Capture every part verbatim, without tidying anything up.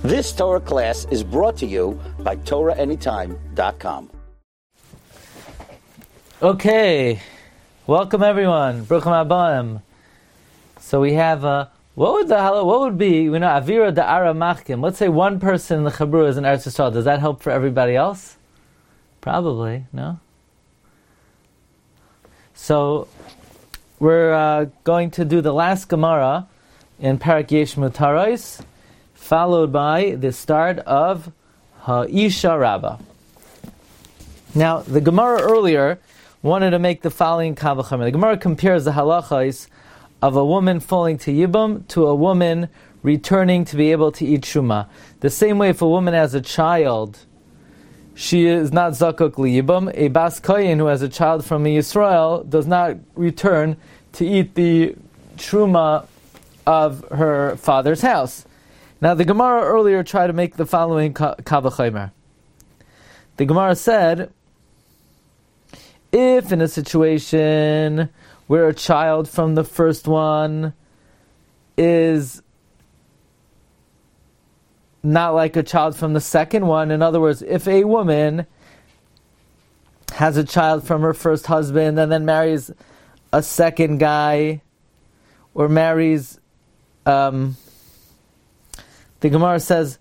This Torah class is brought to you by Torah Anytime dot com. Okay, welcome everyone. Bruchim Habayim. So we have a what would the what would be you know Avira Da'ara Machkim. Let's say one person in the Chabru is in Eretz Yisrael. Does that help for everybody else? Probably no. So we're uh, going to do the last Gemara in Parak Yesh Mutaros, followed by the start of Ha'isha Rabbah. Now, the Gemara earlier wanted to make the following Kavachim. The Gemara compares the halachas of a woman falling to Yibum to a woman returning to be able to eat Shuma. The same way if a woman has a child, she is not Zakuk Liyibum. A Bas Koyin who has a child from Yisrael does not return to eat the Truma of her father's house. Now, the Gemara earlier tried to make the following Kavachomer. The Gemara said, if in a situation where a child from the first one is not like a child from the second one, in other words, if a woman has a child from her first husband and then marries a second guy, or marries um, the Gemara says,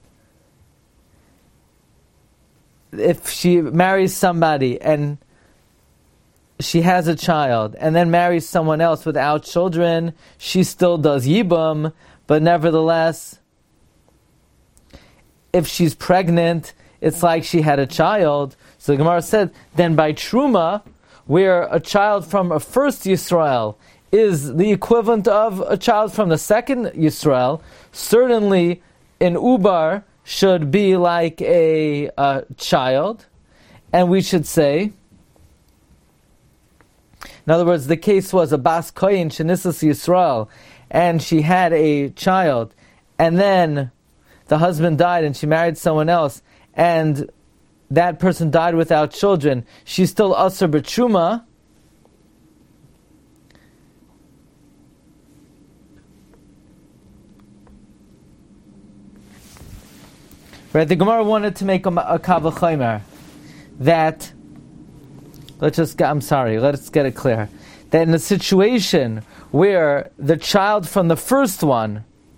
if she marries somebody and she has a child and then marries someone else without children, she still does Yibum, but nevertheless, if she's pregnant, it's like she had a child. So the Gemara said, then by Truma, where a child from a first Yisrael is the equivalent of a child from the second Yisrael, certainly an Ubar should be like a, a child, and we should say, in other words, the case was a Bas Koyin Shenisas Yisrael, and she had a child, and then the husband died and she married someone else, and that person died without children. She's still Asur B'Truma. Right, the Gemara wanted to make a, a Kavachomer that, let's just get, I'm sorry, let's get it clear, that in a situation where the child from the first one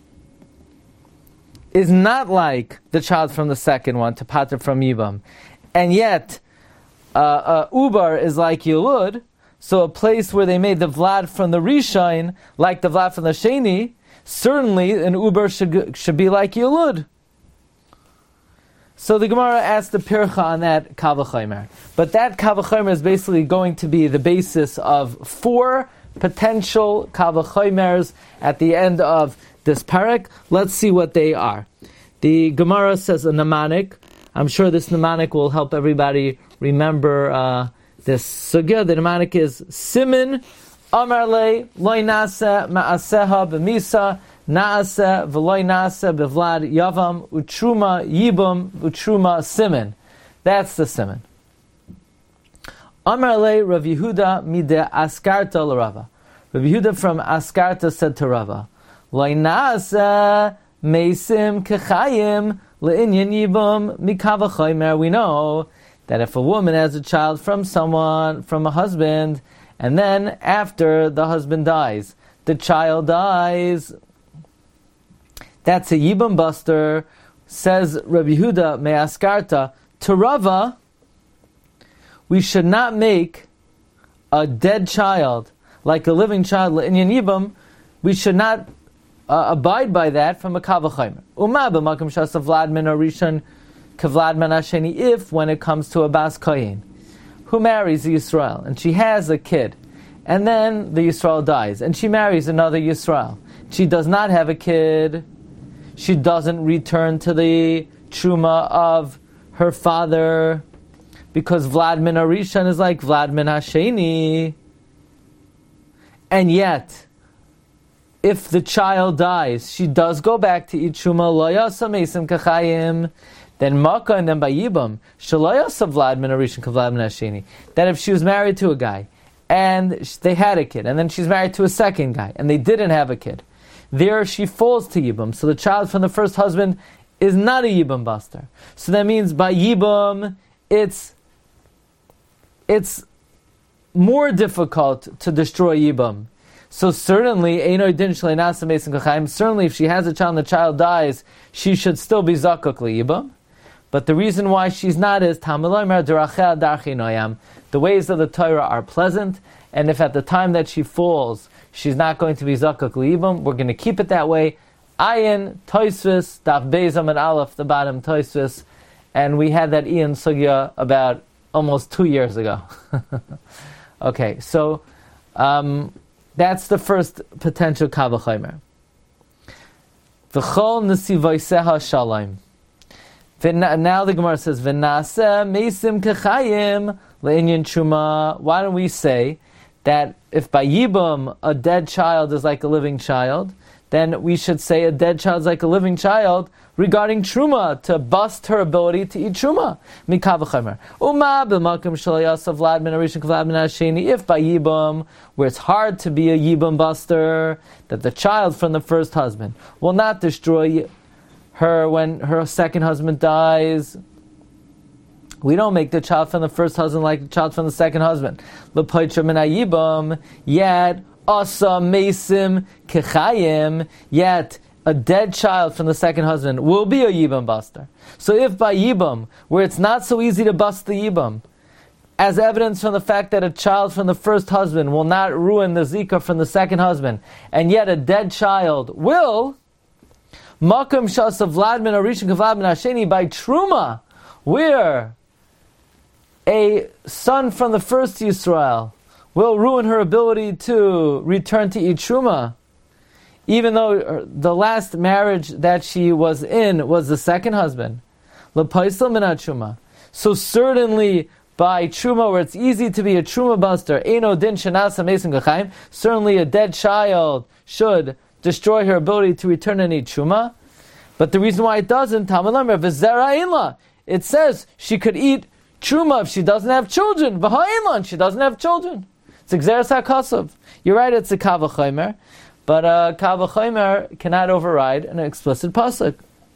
is not like the child from the second one, to pater from Yibam, and yet uh, uh, Ubar is like Yilud, so a place where they made the Vlad from the Rishon like the Vlad from the Sheni, certainly an Ubar should, should be like Yilud. So the Gemara asked the Pircha on that Kavachomer. But that Kavachomer is basically going to be the basis of four potential Kavachomers at the end of this parak. Let's see what they are. The Gemara says a mnemonic. I'm sure this mnemonic will help everybody remember uh, this sugya. The mnemonic is Simin Amar Le Loy Nase Ma'aseha B'Misa Naase v'loy naase bevlad yavam utruma yibum utruma simin. That's the simin. Amar le Rav Yehuda mide Askarta l'Rava. Rav Yehuda from Askarta said to Rava, Loy naase meisim kechayim le'inyan yibum mikavachomer. We know that if a woman has a child from someone, from a husband, and then after the husband dies, the child dies, that's a Yibam buster, says Rabbi Yehuda me'askarta. To Rava, we should not make a dead child like a living child. Le'inyan Yibam, we should not uh, abide by that from a Kavachomer. Uma b'makom shasa Vlad min Rishon kavlad min Hasheni. If when it comes to a Bas Koyin who marries a Yisrael and she has a kid, and then the Yisrael dies, and she marries another Yisrael, she does not have a kid, she doesn't return to the Truma of her father, because Vlad min Rishon is like Vlad min Hasheni. And yet, if the child dies, she does go back to eat Truma, lo yasa meisim kachayim, then Makkah and then by Yibam, shelo yasa Vlad min Rishon kavlad min Hasheni. That if she was married to a guy, and they had a kid, and then she's married to a second guy, and they didn't have a kid, there she falls to Yibam. So the child from the first husband is not a Yibam Buster. So that means by Yibam, it's it's more difficult to destroy Yibam. So certainly, certainly if she has a child and the child dies, she should still be Zakuk Yibam. But the reason why she's not is the ways of the Torah are pleasant, and if at the time that she falls, she's not going to be Zakuk Yibam, we're going to keep it that way. Ayin, Toisvis, Daf Bezam and Aleph, the bottom Toisvis, and we had that Ian Sugya about almost two years ago. Okay, so um, that's the first potential Kavachomer. V'chol nesivaiseha shalom. Now the Gemara says, V'naseh mesim kechayim le'inyan truma. Why don't we say that if by Yibam a dead child is like a living child, then we should say a dead child is like a living child regarding truma, to bust her ability to eat truma. Mikavachomer. Uma b'makom shalayasa vlad min arishin kavlad min hasheni. If by Yibam, where it's hard to be a Yibam buster, that the child from the first husband will not destroy her when her second husband dies, we don't make the child from the first husband like the child from the second husband. L'poitra min hayibam, yet asa mesim kechayim, yet a dead child from the second husband will be a Yibam buster. So if by Yibam, where it's not so easy to bust the Yibam, as evidence from the fact that a child from the first husband will not ruin the Zika from the second husband, and yet a dead child will, Makam Shasa Vlad min Arishin Kavad min Hasheni, by Truma, where a son from the first Yisrael will ruin her ability to return to eat Truma, even though the last marriage that she was in was the second husband. L'paisel min Truma. So certainly by Truma, where it's easy to be a Truma buster, Eino din shenasa mesim g'chaim, certainly a dead child should destroy her ability to return and eat Truma. But the reason why it doesn't, Talmud Lamer, v'zera inla, it says she could eat Truma if she doesn't have children. V'ha'inla, she doesn't have children. It's Xeris HaKasav. You're right, it's a Kavachomer, but a Kavachomer cannot override an explicit pasuk.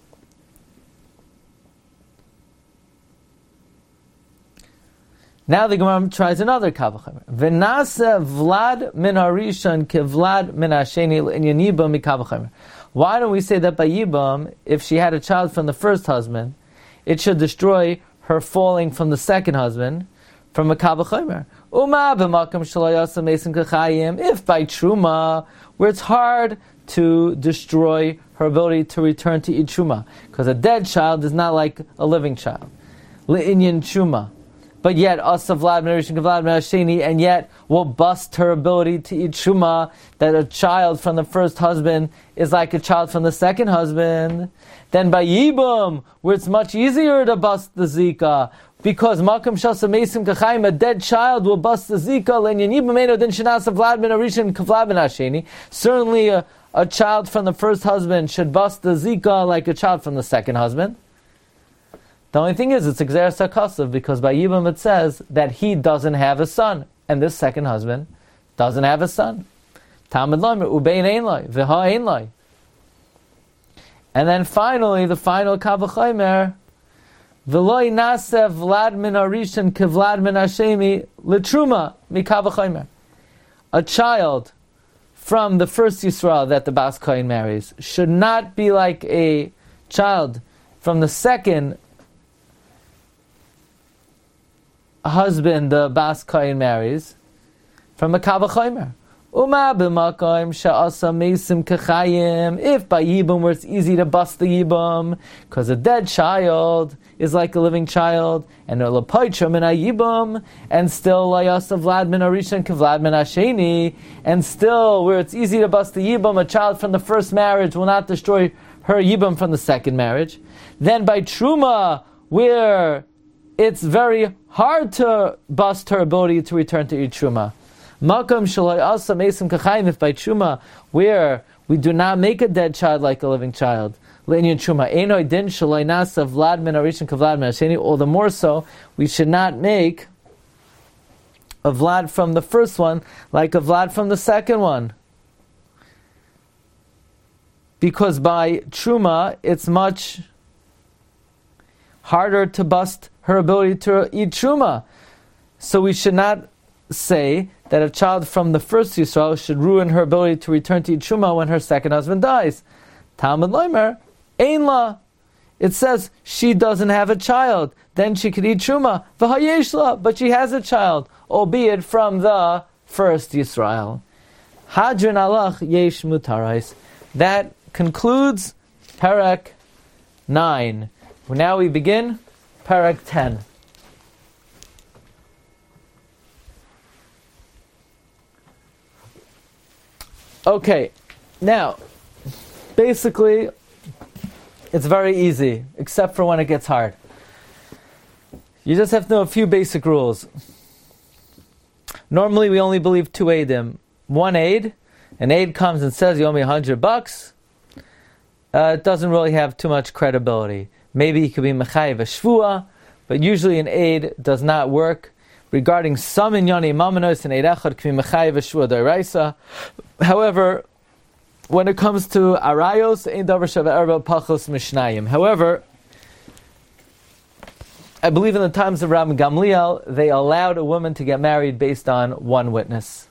Now the Gemara tries another Kavachomer. V'nase Vlad min Harishan kevlad min Hasheni l'inyan Yibam mikavachomer. Why don't we say that by Yibam, if she had a child from the first husband, it should destroy her falling from the second husband from a Kavachomer? Uma b'makam shalayasa mesim kachayim. If by Truma, where it's hard to destroy her ability to return to eat Truma, because a dead child is not like a living child. L'inyan Truma. But yet, Asa Vlad min Arishin Kavad min Hasheni, and yet will bust her ability to eat Truma, that a child from the first husband is like a child from the second husband. Then by Yibam, where it's much easier to bust the Zika, because Makam Shasa Mesim Kachayim, a dead child will bust the Zika, Lenyan Yibam Eino Din Shenasa Vlad min Arishin Kavad min Hasheni. Certainly a, a child from the first husband should bust the Zika like a child from the second husband. The only thing is, it's Xeris HaKasav, because by Yibam it says that he doesn't have a son, and this second husband doesn't have a son. Talmud Lamer, Ubein Ein Lai, V'ha Ein Lai. And then finally, the final Kavachomer, V'loi Nasev Vlad min Arishan kevlad min Hashemi l'truma mikavachomer. A child from the first Yisrael that the Bas Kohen marries should not be like a child from the second husband the Bas Kohen marries from a Kavachomer. Uma b'makom sha'asa mesim kachayim. If by Yibam, where it's easy to bust the Yibam, because a dead child is like a living child, and a l'poitra min Yibam, and still la'yasa Vlad min Arishan kevlad min Hasheni, and still where it's easy to bust the Yibam, a child from the first marriage will not destroy her Yibam from the second marriage. Then by Truma, where it's very hard to bust her ability to return to eat Truma. Makam shalai asa mesim kachayim, if by Truma, where we do not make a dead child like a living child, le'inyan Truma, einoi din shalai nasa Vlad min Arishan kevlad min Hasheni, all the more so, we should not make a Vlad from the first one like a Vlad from the second one. Because by Truma, it's much harder to bust her ability to eat truma. So we should not say that a child from the first Yisrael should ruin her ability to return to eat truma when her second husband dies. Talmud Loimer, Ein La. It says she doesn't have a child, then she could eat truma. V'hayesh la, but she has a child, albeit from the first Yisrael. Hadrin alach yesh mutarais. That concludes Perek nine. Now we begin Perek ten. Okay, now, basically, it's very easy, except for when it gets hard. You just have to know a few basic rules. Normally, we only believe two eidim. One aid, an aid comes and says, you owe me a hundred bucks. Uh, it doesn't really have too much credibility. Maybe he could be mechayev a shvua, but usually an aid does not work. Regarding some inyani mamanos and aid echad can be mechayev a shvua d'oraisa. However, when it comes to arayos, ein davar shava erba pachos mishnayim. However, I believe in the times of Rabbi Gamliel, they allowed a woman to get married based on one witness.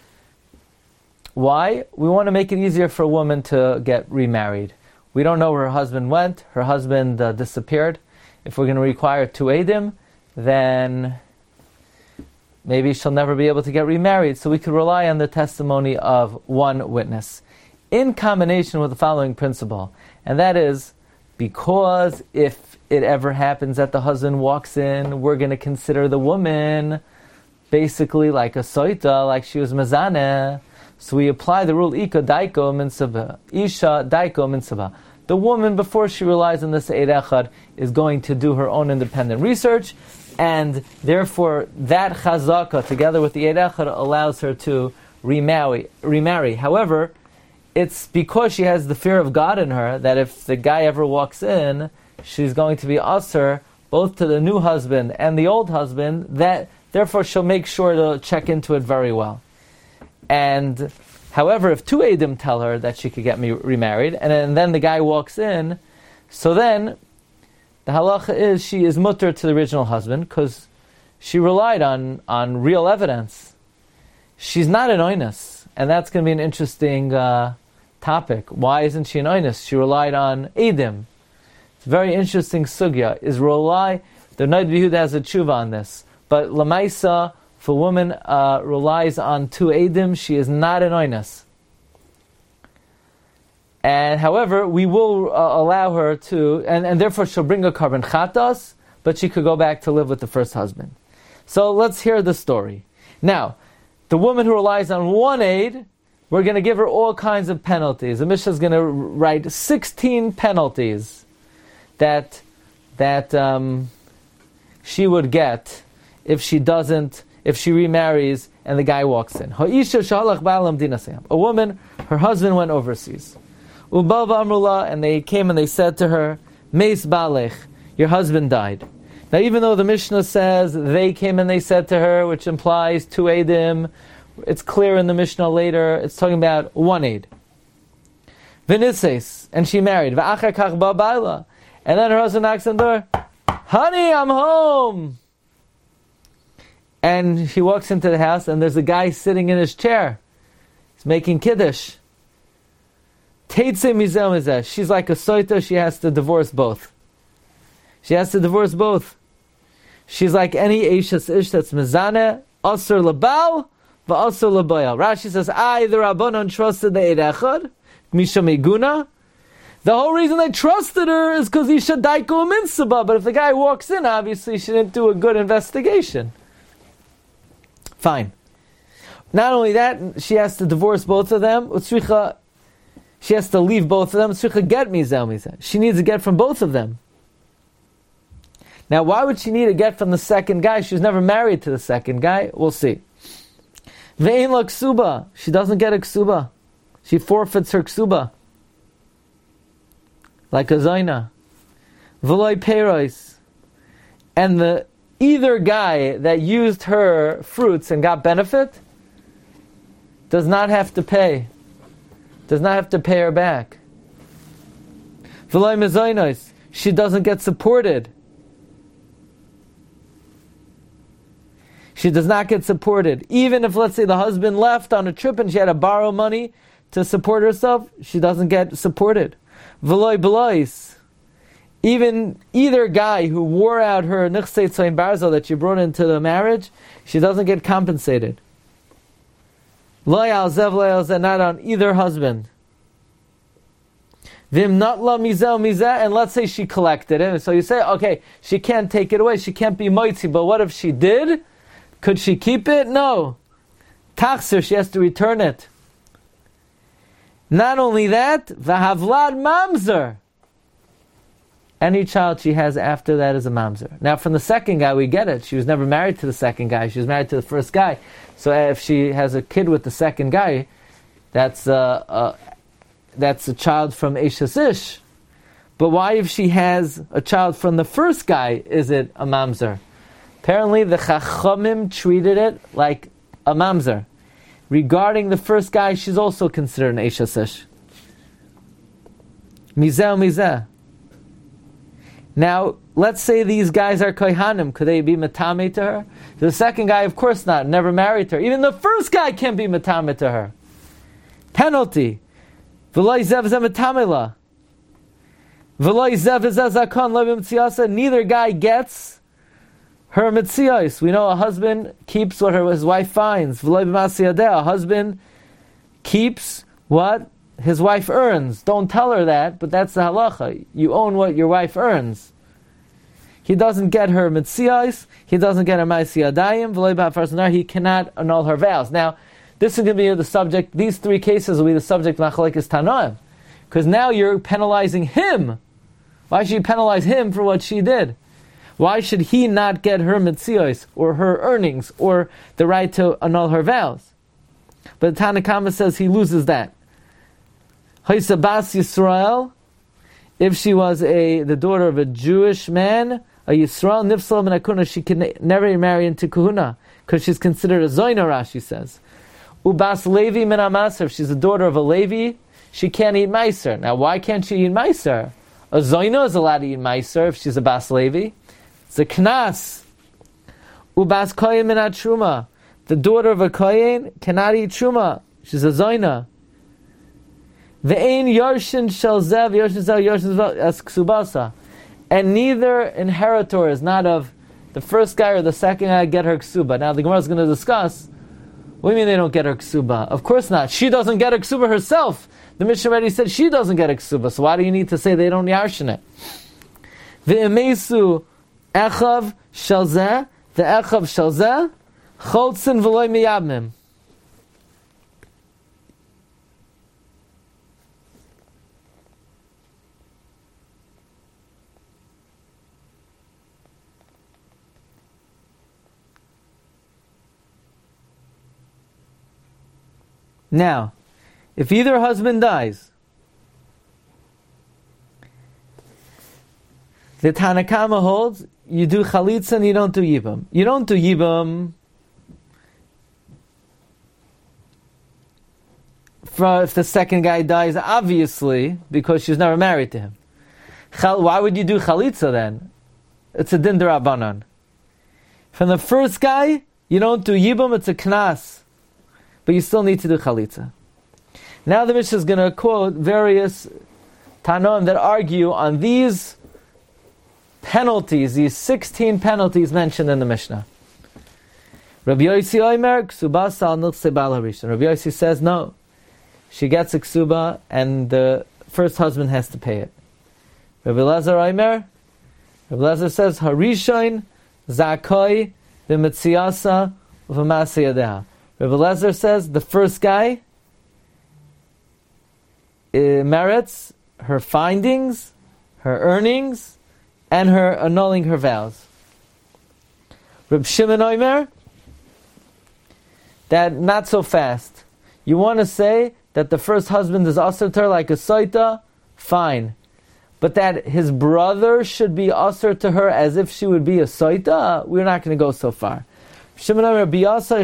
Why? We want to make it easier for a woman to get remarried. We don't know where her husband went. Her husband uh, disappeared. If we're going to require two eidim, then maybe she'll never be able to get remarried. So we could rely on the testimony of one witness, in combination with the following principle. And that is, because if it ever happens that the husband walks in, we're going to consider the woman basically like a soita, like she was mezaneh. So we apply the rule, Ika daiko minsaba, Isha daiko minsaba. The woman, before she relies on this Eid Echad, is going to do her own independent research, and therefore that chazaka, together with the Eid Echad, allows her to remarry. remarry. However, it's because she has the fear of God in her, that if the guy ever walks in, she's going to be usher, both to the new husband and the old husband, that therefore she'll make sure to check into it very well. And however, if two Eidim tell her that she could get me remarried, and then, and then the guy walks in, so then the halacha is she is mutter to the original husband because she relied on, on real evidence. She's not an oinus, and that's going to be an interesting uh, topic. Why isn't she an oinus? She relied on Eidim. It's a very interesting sugya. Is rely, the Noid B'Yehuda has a tshuva on this, but Lamaisa, if a woman uh, relies on two Eidim, she is not an oinus. And however, we will uh, allow her to, and, and therefore she'll bring a carbon chatas, but she could go back to live with the first husband. So let's hear the story. Now, the woman who relies on one aid, we're going to give her all kinds of penalties. The Mishnah is going to write sixteen penalties that that um, she would get if she doesn't. If she remarries and the guy walks in. A woman, her husband went overseas. And they came and they said to her, Meis balech, your husband died. Now even though the Mishnah says they came and they said to her, which implies two Eidim, it's clear in the Mishnah later, it's talking about one Eid. V'nises, and she married. V'achar kach ba baila. And then her husband knocks on the door, honey, I'm home. And she walks into the house, and there's a guy sitting in his chair. He's making kiddush. Teitze mizeh mizeh. She's like a soita. She has to divorce both. She has to divorce both. She's like any eishes ish that's mezaneh, asur lebal, v'asur lebayal. Rashi says, I, the Rabbanon, trusted the Eid Echad, misha meguna. The whole reason they trusted her is because he should daiko minsaba. But if the guy walks in, obviously she didn't do a good investigation. Fine. Not only that, she has to divorce both of them. She has to leave both of them. Get mizeh. She needs a get from both of them. Now, why would she need a get from the second guy? She was never married to the second guy. We'll see. Ve'in la ksuba. She doesn't get a ksuba. She forfeits her ksuba. Like a zayna. V'loi peiros. And the either guy that used her fruits and got benefit does not have to pay. Does not have to pay her back. V'loi mezainos. She doesn't get supported. she does not get supported. Even if, let's say, the husband left on a trip and she had to borrow money to support herself, she doesn't get supported. V'loi b'lois. Even either guy who wore out her nichsei tzoyin barzo that she brought into the marriage, she doesn't get compensated. Lo yalzev lo yalzev, not on either husband. Vim not la mizeh mizeh, and let's say she collected it. So you say, okay, she can't take it away, she can't be moitzi, but what if she did? Could she keep it? No. Tachsir, she has to return it. Not only that, v'havlad mamzer. Any child she has after that is a mamzer. Now, from the second guy, we get it. She was never married to the second guy. She was married to the first guy. So if she has a kid with the second guy, that's a, a, that's a child from Eishes Ish. But why, if she has a child from the first guy, is it a mamzer? Apparently, the Chachamim treated it like a mamzer. Regarding the first guy, she's also considered an Eishes Ish. Mizeh mizeh. Now, let's say these guys are kohanim. Could they be matame to her? The second guy, of course not. Never married to her. Even the first guy can't be matame to her. Penalty. V'loi zev zeh matame la. V'loi zev zeh zakon lo b'mitziasa. Neither guy gets her mitzios. We know a husband keeps what her, his wife finds. V'loi b'masi yadeh. A husband keeps what his wife earns. Don't tell her that, but that's the halacha. You own what your wife earns. He doesn't get her mitzios. He doesn't get her ma'asi yadayim. V'loi b'hafarsanar. He cannot annul her vows. Now, this is going to be the subject. These three cases will be the subject of machlokes tanoim, because now you're penalizing him. Why should you penalize him for what she did? Why should he not get her mitzios or her earnings or the right to annul her vows? But the Tanna Kama says he loses that. Haisabas Yisrael, if she was a the daughter of a Jewish man, a Yisrael nifsal min hakuna, she can never marry into kahuna because she's considered a zoyna. Rashi says, Ubas Levi min hamaser, if she's the daughter of a Levi, she can't eat meiser. Now, why can't she eat meiser? A zoyna is allowed to eat meiser if she's a bas Levi. It's a knas. Ubas kohen min truma, the daughter of a kohen cannot eat truma. She's a zoyna. Ve'ein yarshin shel zev yarshin shel yarshin as ksubasa, and neither inheritor is not of the first guy or the second guy get her ksuba. Now the Gemara is going to discuss. What do you mean they don't get her ksuba? Of course not. She doesn't get her ksuba herself. The Mishnah already said she doesn't get her ksuba. So why do you need to say they don't yarshin it? Ve'emesu echav shel zeh, the echav shel zeh cholzin v'loy miyabnim. Now, if either husband dies, the Tanna Kama holds you do chalitza and you don't do yibam. You don't do yibam for if the second guy dies, obviously, because she's never married to him. Why would you do chalitza then? It's a din d'Rabbanan. From the first guy, you don't do yibam, it's a knas. But you still need to do chalitza. Now the Mishnah is going to quote various Tanoim that argue on these penalties, these sixteen penalties mentioned in the Mishnah. Rabbi Yossi Omer, ksuba sal nilchse bal harishon. Rabbi Yossi says no. She gets a ksuba and the first husband has to pay it. Rabbi Elazar Omer, Rabbi Elazar says harishon zakoi v'metziasa v'masa yadeha. Rabbi Elazar says the first guy uh, merits her findings, her earnings, and her annulling her vows. Rabbi Shimon Omer, that not so fast. You want to say that the first husband is asur to her like a soita, fine. But that his brother should be asur to her as if she would be a soita, we're not going to go so far. Reb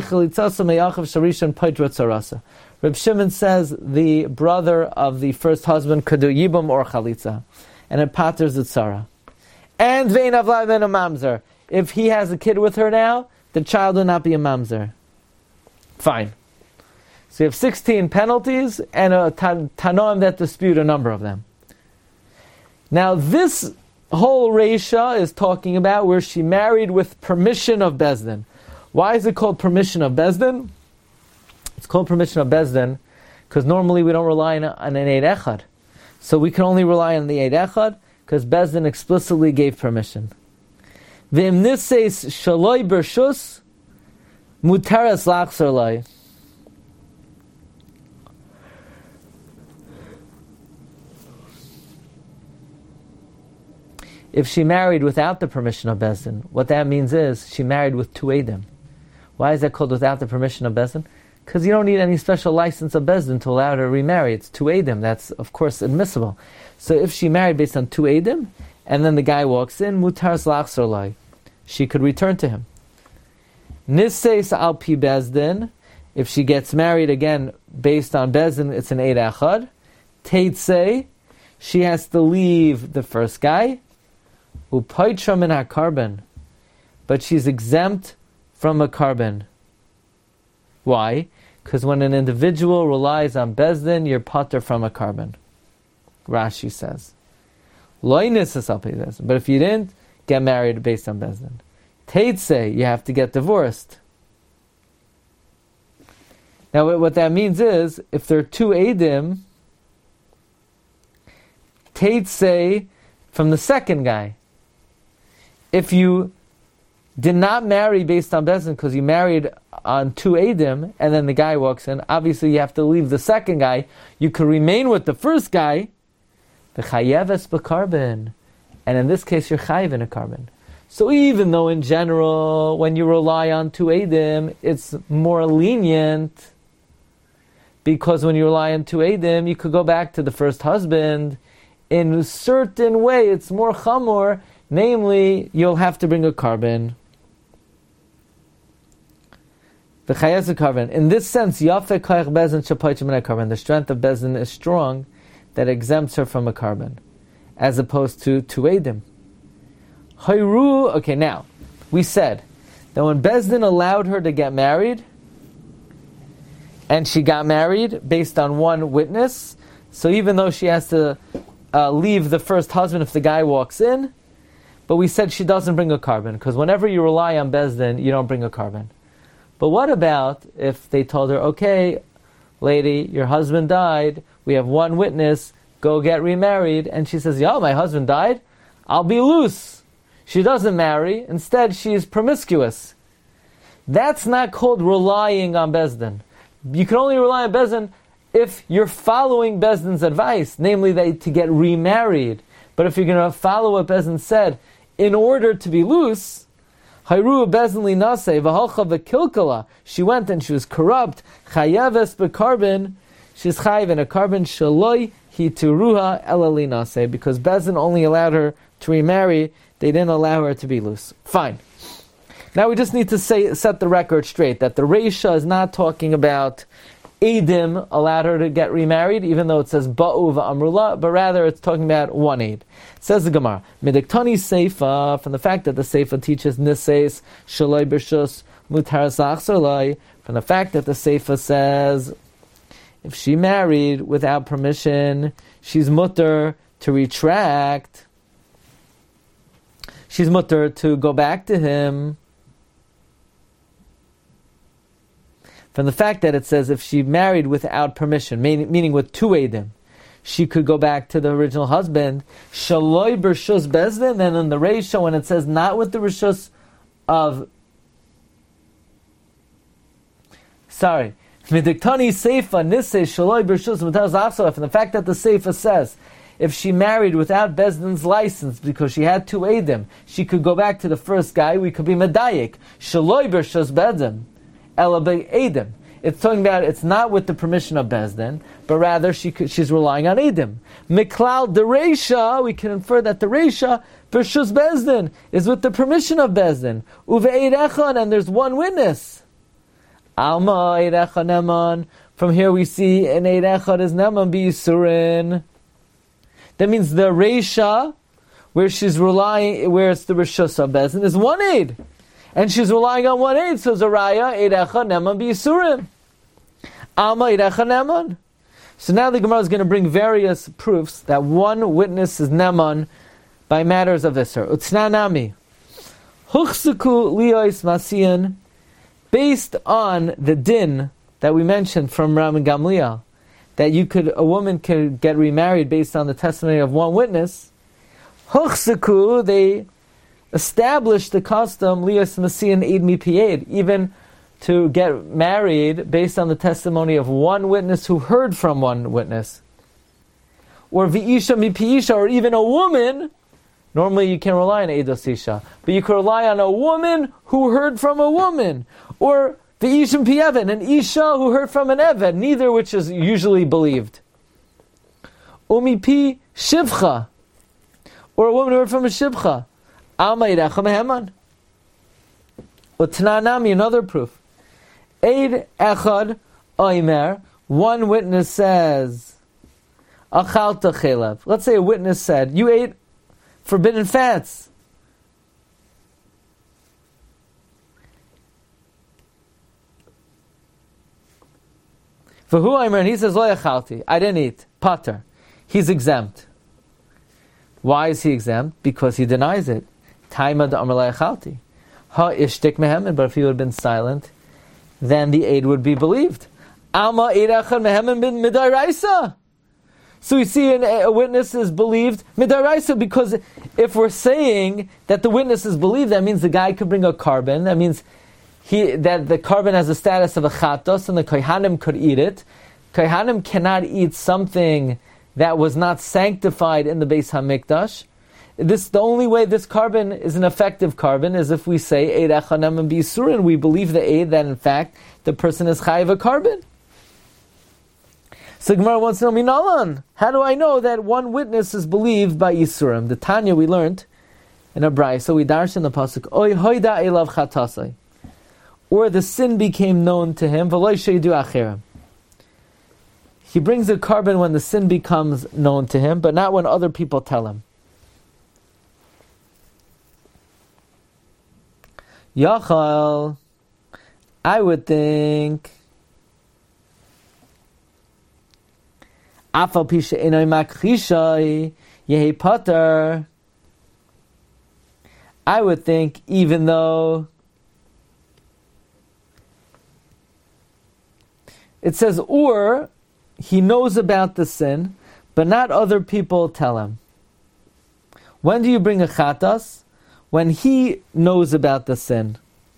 Shimon says the brother of the first husband could do yibam or chalitza, and it patters the tzara. And vein avlai ben mamzer. If he has a kid with her now, the child will not be a mamzer. Fine. So you have sixteen penalties and a tan- tanoim that dispute a number of them. Now this whole reisha is talking about where she married with permission of Bezdin. Why is it called permission of Bezdin? It's called permission of Bezdin because normally we don't rely on, on an Eid Echad. So we can only rely on the Eid Echad because Bezdin explicitly gave permission. V'im niseis shaloi bershus muteres lachzor lai. If she married without the permission of Bezdin, what that means is she married with two Eidim. Why is that called without the permission of Bezdin? Because you don't need any special license of Bezdin to allow her to remarry. It's two Eidim. That's, of course, admissible. So if she married based on two Eidim, and then the guy walks in, mutar slachzor lai, she could return to him. Niseis al pi Bezdin, if she gets married again based on Bezdin, it's an Eid Echad. Teitzei, she has to leave the first guy. Upaitra min ha-karban, but she's exempt from a karban. Why? Because when an individual relies on Bezdin, you're pater from a karban. Rashi says. But if you didn't get married based on Bezdin, Teitzei, you have to get divorced. Now what that means is, if there are two Eidim, Teitzei from the second guy. If you did not marry based on Bezdin because you married on two Eidim and then the guy walks in, obviously you have to leave the second guy. You could remain with the first guy, the chayeves b'karban, and in this case you're chayev in a karban. So even though in general when you rely on two Eidim it's more lenient, because when you rely on two Eidim you could go back to the first husband. In a certain way it's more chamor. Namely, you'll have to bring a karban. The chayes karban. In this sense, yafe koich Bezdin shapoich min karban. The strength of Bezdin is strong, that exempts her from a karban, as opposed to two Eidim. Hayru. Okay, now we said that when Bezdin allowed her to get married, and she got married based on one witness, so even though she has to uh, leave the first husband if the guy walks in. But we said she doesn't bring a karban, because whenever you rely on Bezdin, you don't bring a karban. But what about if they told her, okay, lady, your husband died, we have one witness, go get remarried, and she says, yo, my husband died, I'll be loose. She doesn't marry, instead she's promiscuous. That's not called relying on Bezdin. You can only rely on Bezdin if you're following Bezdin's advice, namely that to get remarried. But if you're going to follow what Bezdin said, in order to be loose, Hayru Bezdin li naseh v'halcha v'kilkala. She went and she was corrupt. Chayeves b'karban. She's chayev in a karban shaloi hituruha ela li naseh, because Bezdin only allowed her to remarry. They didn't allow her to be loose. Fine. Now we just need to say set the record straight that the reisha is not talking about Eidim allowed her to get remarried, even though it says Ba'u v'amrula, but rather it's talking about one Eid. Says the Gemara, Midiktani Seifa, from the fact that the Seifa teaches Niseis, Shaloi Bershus, Mutar Zachzor Lai, from the fact that the Seifa says, if she married without permission, she's mutter to retract, she's mutter to go back to him. From the fact that it says if she married without permission, meaning with two Eidim, she could go back to the original husband. Shaloi b'rshus Bezdin, then in the Reisha, when it says not with the Rishus of... Sorry. Midiktani Seifa Nisei Shaloi b'rshus Mutar Zachzor. From the fact that the Seifa says if she married without Bezdin's license because she had two Eidim, she could go back to the first guy, we could be Medayik. Shaloi b'rshus Bezdin. Eidim. It's talking about it's not with the permission of Bezdin, but rather she could, she's relying on Eidim. Miklal the Reisha, we can infer that the Reisha Bershus Bezdin is with the permission of Bezdin. Uve Eid Echad, and there's one witness. Alma Eid Echad Neman. From here we see an Eid Echad is Neman B'Yisurin. That means the Reisha, where she's relying, where it's the Rishus of Bezdin, is one Eid. And she's relying on one aid, so Zaraya, Eid Echad, Neman B'Yisurim. Alma, Eid Echad, Neman. So now the Gemara is going to bring various proofs that one witness is Neman by matters of Isser. Utsnanami. Huchsuku Liois Masiyan, based on the din that we mentioned from Ram and Gamliel, that you could, a woman could get remarried based on the testimony of one witness. Huchsuku, they established the custom, Lias Masiyan Eid Mipied, even to get married based on the testimony of one witness who heard from one witness. Or V'isha Mipiisha, or even a woman. Normally you can rely on Eidos Isha, but you can rely on a woman who heard from a woman. Or V'isha Mipi'even, an Isha who heard from an Eved, neither which is usually believed. Umipi Shivcha, or a woman who heard from a Shivcha. Alma Yirecha Meheman. Utnanami, another proof. Eid Echad Oimer, one witness says, Achalta Chelev. Let's say a witness said, you ate forbidden fats. For who Oimer, and he says, Lo Achalti, I didn't eat. Pater. He's exempt. Why is he exempt? Because he denies it. Taima de Amar Lo Achalti. Ha ishtik mehemen, but if he would have been silent, then the aid would be believed. Alma eid echad mehemen bin midaraisa. So we see an, a witness is believed midaraisa, because if we're saying that the witness is believed, that means the guy could bring a carbon. That means he that the carbon has the status of a chatos, and the kohanim could eat it. Kohanim cannot eat something that was not sanctified in the Beis Hamikdash. This, the only way this carbon is an effective carbon is if we say Eid Echad Neman B'Yisurim, we believe the aid that in fact the person is chayiv a carbon. So Gemara wants to know, Minalan, how do I know that one witness is believed by Yisurim? The Tanya we learned in a brayso, so we darshan the pasuk, Oy hoida elav chatasai, or the sin became known to him, v'lo sheidu acherim. He brings a carbon when the sin becomes known to him, but not when other people tell him. Yachal, I would think, Afal pisha enoi makchishai yehi pater. I would think, even though it says, or he knows about the sin, but not other people tell him. When do you bring a chatas? When he knows about the sin.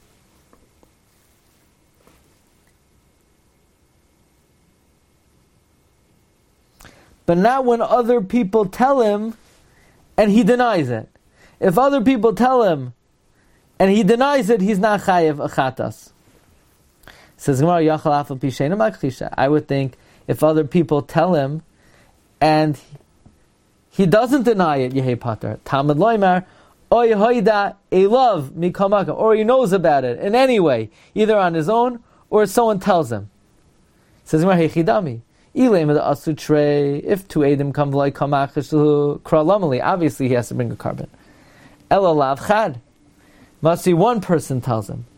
But not when other people tell him and he denies it. If other people tell him and he denies it, he's not chayev a chatas. Says Gemara, Yachal Afal Pisheina Makchisha. I would think if other people tell him and he doesn't deny it, Yehei Pater. Talmud Loimar, Oy hoida elav mikamaka, or he knows about it in any way, either on his own or someone tells him. Says Hechidami, if two Adam come like kamachish kralamali, obviously he has to bring a carbon. Elalav chad, must be one person tells him.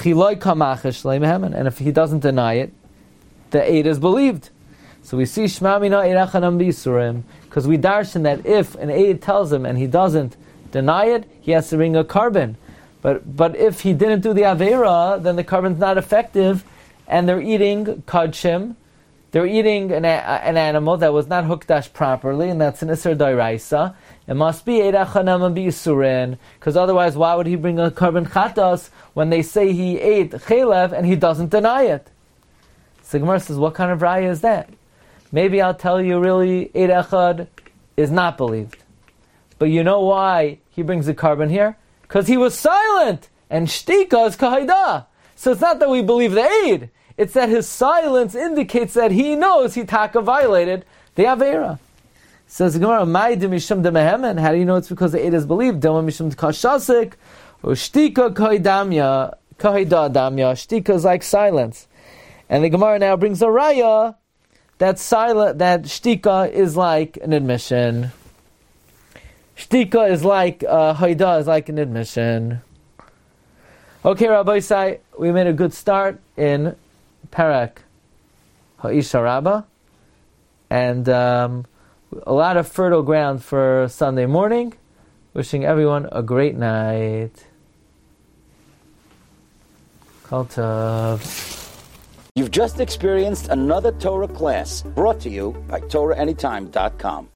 And if he doesn't deny it, the aid is believed. So we see Shmamina Eirachanam B'Yisurim, because we darshan that if an aid tells him and he doesn't deny it, he has to bring a carbon. But but if he didn't do the Aveira, then the carbon's not effective, and they're eating Kadshim, they're eating an, a, an animal that was not hukdash properly, and that's an Isser Dairaisa. It must be Eid Echad B'Yisurin, because otherwise why would he bring a carbon chatas when they say he ate chelev and he doesn't deny it? So Gemara says, what kind of raya is that? Maybe I'll tell you really Eid Echad is not believed. But you know why he brings the carbon here? Because he was silent, and shtika is kahida. So it's not that we believe the aid, it's that his silence indicates that he knows he taka violated the Aveira. Says Gemara, how do you know it's because the aid is believed? Doma mishum kashasik, or shtika kahidamya, kahida damya. Shtika is like silence. And the Gemara now brings a raya that silent, that shtika is like an admission. Shtika is like, uh, haida is like an admission. Okay, Rabbi Isai, we made a good start in Perek Ha'isha Rabbah, and um, a lot of fertile ground for Sunday morning. Wishing everyone a great night. Kol Tov. You've just experienced another Torah class brought to you by Torah Anytime dot com.